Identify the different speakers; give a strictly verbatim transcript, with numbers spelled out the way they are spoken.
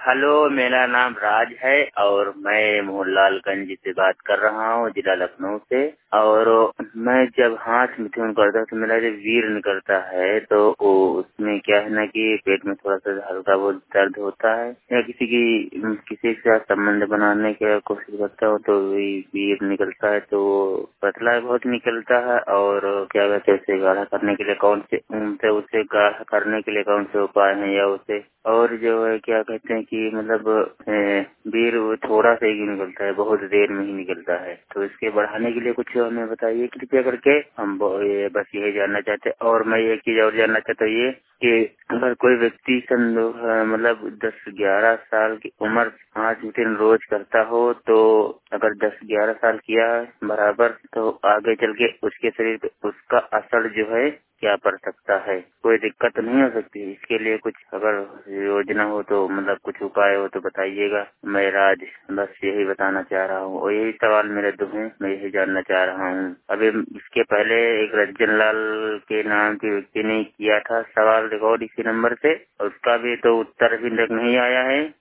Speaker 1: Hello, मेरा नाम राज है और मैं मोहनलालगंज से बात कर रहा हूँ, जिला लखनऊ से। और मैं जब हाथ मिथुन करता हूँ तो मेरा जो वीर निकलता है तो वो उसमें क्या है ना कि पेट में थोड़ा सा हल्का बहुत दर्द होता है, या किसी की किसी के साथ संबंध बनाने की कोशिश करता हूँ तो वही वीर निकलता है, तो पतला बहुत निकलता है। और क्या कहते हैं, उसे गाढ़ा करने के लिए कौन से उनसे उसे गाढ़ा करने के लिए कौन से उपाय हैं, या उसे और जो है क्या कहते हैं कि मतलब वीर वो थोड़ा सा ही निकलता है, बहुत देर में ही निकलता है, तो इसके बढ़ाने के लिए कुछ हमें बताइए कृपया करके। हम ये बस यही जानना चाहते हैं। और मैं एक चीज और जानना चाहता हूँ ये कि अगर कोई व्यक्ति सन मतलब दस ग्यारह साल की उम्र पाँच मीटर रोज करता हो, तो अगर दस ग्यारह साल किया बराबर, तो आगे चल के उसके शरीर पे उसका असर जो है क्या पड़ सकता है, कोई दिक्कत नहीं हो सकती? इसके लिए कुछ अगर योजना हो तो मतलब कुछ उपाय हो तो बताइएगा। मैं राज बस यही बताना चाह रहा हूँ और यही सवाल मेरे दो हैं, मैं यही जानना चाह रहा हूँ। अभी इसके पहले एक रंजन लाल के नाम के व्यक्ति ने किया था सवाल रिकॉर्ड इसी नंबर से, उसका भी तो उत्तर अभी तक नहीं आया है।